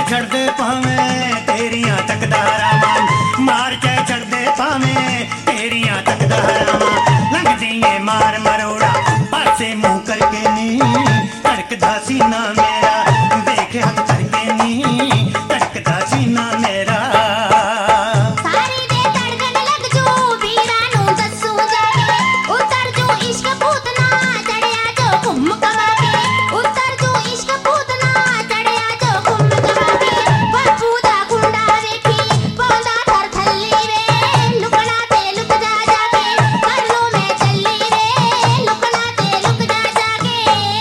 ਛੱਡਦੇ ਭਾਵੇਂ ਤੇਰੀਆਂ ਤਕਦਾਰਾਂ, ਮਾਰ ਕੇ ਛੱਡਦੇ ਭਾਵੇਂ ਤੇਰੀਆਂ ਤਕਦਾਰਾਂ। ਲੰਘਦੀ ਏ ਮਾਰ ਮਰੋੜਾ ਪਾਸੇ ਮੂੰਹ ਕਰਕੇ ਨੀ, ਧੜਕਦਾ ਸੀਨਾ ਮੇਰਾ ਵੇਖ ਹੱਥ ਕਰਕੇ ਨੀ, ਧੜਕਦਾ ਸੀਨਾ ਮੇਰਾ। ਸਾਰੀ ਦੇ ਧੜਕਣ ਲੱਗ ਜੂ ਵੀਰਾਂ ਨੂੰ ਦੱਸੂ ਜਾ ਕੇ, ਉਤਰ ਜੂ ਇਸ਼ਕ ਭੂਤਨਾ ਚੜਿਆ ਜੋ ਘੁੰਮ ਕਮਾ ਕੇ, ਉਤਰ ਜੂ ਇਸ਼ਕ ਭੂਤਨਾ ਚੜਿਆ ਜੋ ਘੁੰਮ ਕਮਾ ਕੇ। ਬਾਪੂ ਦਾ ਗੁੰਡਾ ਵੇਖੀ ਪਾਉਂਦਾ ਥਰ ਥੱਲੀ ਵੇ, ਲੁਕਣਾ ਤੇ ਲੁਕ ਜਾ ਜਾ ਕੇ, ਕਰ ਲੂ ਮੈਂ ਚੱਲੀ ਵੇ, ਲੁਕਣਾ ਤੇ ਲੁਕ ਜਾ ਜਾ ਕੇ।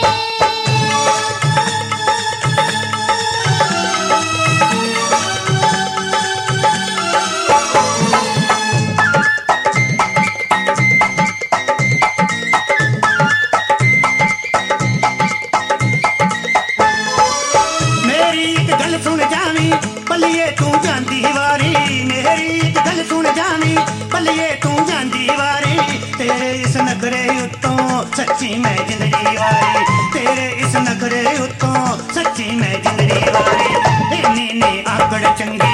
ਮੇਰੀ ਇੱਕ ਗੱਲ ਸੁਣ ਜਾਵੀਂ ਪੱਲੀਏ ਤੂੰ ਜਾਂਦੀ ਵਾਰੀ, ਮੇਰੀ ਇੱਕ ਗੱਲ ਸੁਣ ਜਾਵੀਂ ਪੱਲੀਏ ਤੂੰ ਜਾਂਦੀ ਵਾਰੀ। ਤੇਰੇ ਇਸ ਨਖਰੇ ਉੱਤੋਂ ਸੱਚੀ ਮੈਂ ਜ਼ਿੰਦਗੀ ਵਾਰੀ, ਤੇਰੇ ਇਸ ਨਖਰੇ ਉੱਤੋਂ ਸੱਚੀ ਮੈਂ ਜ਼ਿੰਦਗੀ ਵਾਰੀ। ਇੰਨੀ ਨੀ ਆਕੜ ਚੰਗੀ